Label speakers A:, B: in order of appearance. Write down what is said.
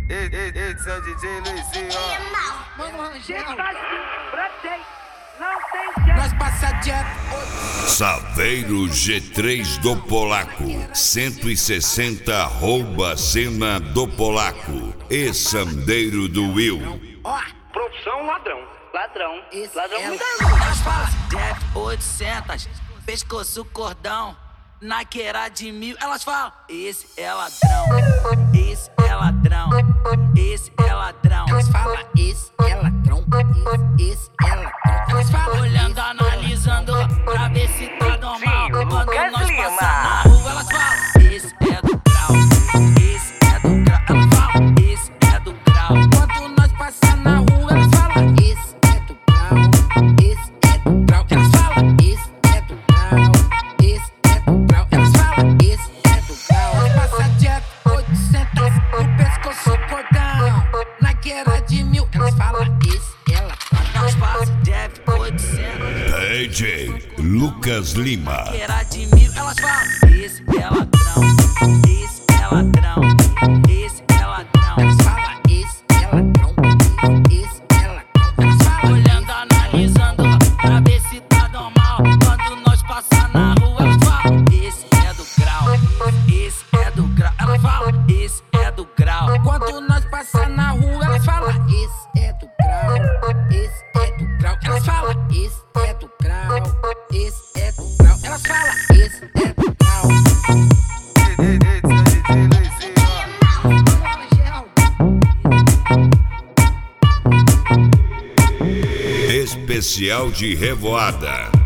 A: Esse é o DJ Luizinho, ó.
B: Mano, Rangel.
C: Nós passa direto.
D: Saveiro G3 do Polaco, 160 rouba cena do Polaco e Sandeiro do Will.
C: Ó,
E: Profissão ladrão.
F: Ladrão.
C: esse
F: Ladrão
C: é
F: muita
C: o-
F: luz.
B: Nós fala Jeff 800, pescoço cordão, naqueira de 1000. Elas falam, esse é ladrão, esse é ladrão, esse é ladrão.
C: Elas falam, esse é ladrão, esse é ladrão. Elas falam,
B: Olhando, analisando, pra ver se tá normal. Quando
F: Lucas
B: nós
F: Lima.
B: passar na rua, elas falam, esse é do grau, esse é do grau. Elas falam, esse é do grau.
C: quando nós passa na rua, elas falam, esse é do grau, esse é do grau. Elas falam, esse é do grau, esse é do grau. Elas falam, esse é do grau. Nós passa direto 800 no pescoço cordão, naqueira de 1000. Elas falam, esse é ladrão.
B: Nós passa Jeff 800,
D: DJ Lucas Lima.
B: naqueira de 1000. Elas falam, esse é ladrão, esse é ladrão, esse é ladrão.
C: Elas falam, esse é ladrão, esse é ladrão. Elas falam,
B: Olhando, analisando, pra ver se tá normal. Quando nós passar na rua, elas falam, esse é do grau, esse é do grau. Elas falam, esse é do grau.
C: quando nós passa na rua, elas falam, esse é do grau, esse é do grau. Elas falam, esse é do grau, esse é do grau. Elas falam, esse é do grau.
A: Esse é o DJ Luizinho, ó.
D: Especial de Revoada.